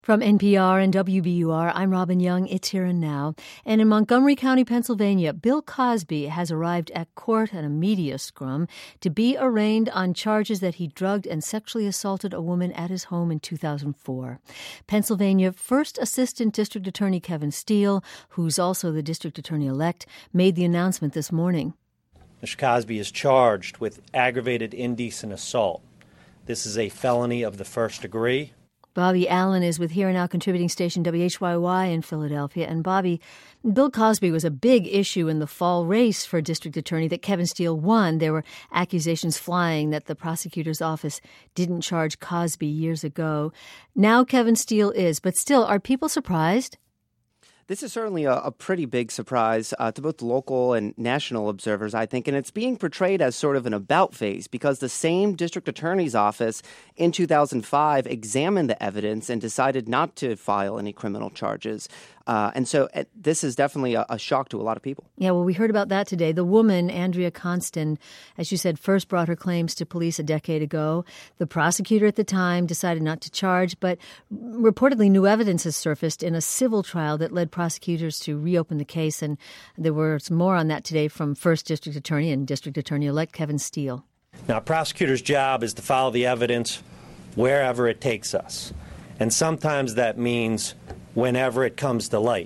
From NPR and WBUR, I'm Robin Young. It's Here and Now. And in Montgomery County, Pennsylvania, Bill Cosby has arrived at court at a media scrum to be arraigned on charges that he drugged and sexually assaulted a woman at his home in 2004. Pennsylvania First Assistant District Attorney Kevin Steele, who's also the district attorney-elect, made the announcement this morning. Mr. Cosby is charged with aggravated indecent assault. This is a felony of the first degree. Bobby Allen is with Here Now contributing station WHYY in Philadelphia. And Bobby, Bill Cosby was a big issue in the fall race for district attorney that Kevin Steele won. There were accusations flying that the prosecutor's office didn't charge Cosby years ago. Now Kevin Steele is, but still, are people surprised? This is certainly a pretty big surprise to both local and national observers, I think, and it's being portrayed as sort of an about face because the same district attorney's office in 2005 examined the evidence and decided not to file any criminal charges. And so this is definitely a shock to a lot of people. Yeah, well, we heard about that today. The woman, Andrea Constan, as you said, first brought her claims to police a decade ago. The prosecutor at the time decided not to charge, but reportedly new evidence has surfaced in a civil trial that led prosecutors to reopen the case. And there was more on that today from First District Attorney and District Attorney-elect Kevin Steele. Now, a prosecutor's job is to follow the evidence wherever it takes us. And sometimes that means whenever it comes to light.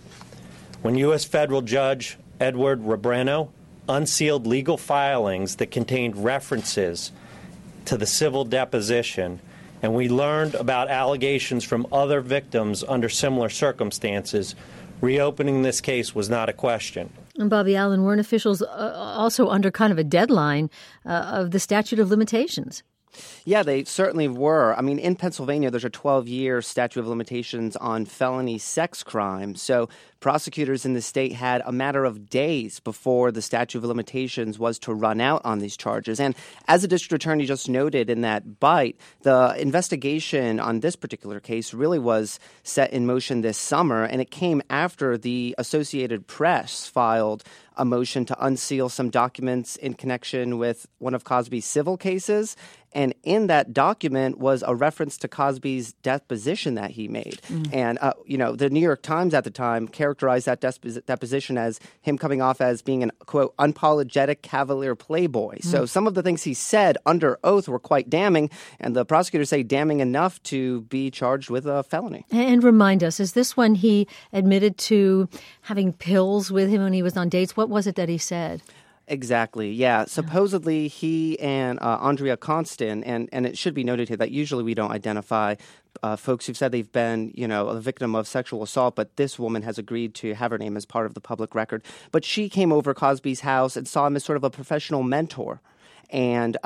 When U.S. Federal Judge Edward Rebrano unsealed legal filings that contained references to the civil deposition, and we learned about allegations from other victims under similar circumstances, reopening this case was not a question. And Bobby Allen, weren't officials also under kind of a deadline of the statute of limitations? Yeah, they certainly were. I mean, in Pennsylvania, there's a 12-year statute of limitations on felony sex crimes. So prosecutors in the state had a matter of days before the statute of limitations was to run out on these charges. And as the district attorney just noted in that bite, the investigation on this particular case really was set in motion this summer, and it came after the Associated Press filed a motion to unseal some documents in connection with one of Cosby's civil cases. And in that document was a reference to Cosby's deposition that he made. And, the New York Times at the time characterized that deposition as him coming off as being an, quote, unapologetic cavalier playboy. So some of the things he said under oath were quite damning, and the prosecutors say damning enough to be charged with a felony. And remind us, is this when he admitted to having pills with him when he was on dates? What was it that he said? Exactly. Yeah. Supposedly he and Andrea Constan, and it should be noted here that usually we don't identify folks who've said they've been, a victim of sexual assault, but this woman has agreed to have her name as part of the public record. But she came over Cosby's house and saw him as sort of a professional mentor. And,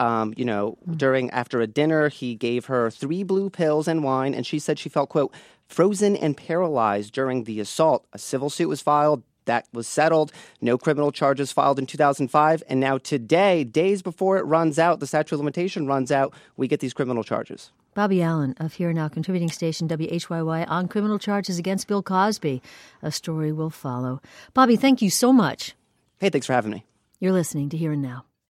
after a dinner, he gave her 3 blue pills and wine, and she said she felt, quote, frozen and paralyzed during the assault. A civil suit was filed. That was settled. No criminal charges filed in 2005. And now today, days before it runs out, the statute of limitation runs out, we get these criminal charges. Bobby Allen of Here Now contributing station WHYY on criminal charges against Bill Cosby. A story will follow. Bobby, thank you so much. Hey, thanks for having me. You're listening to Here and Now.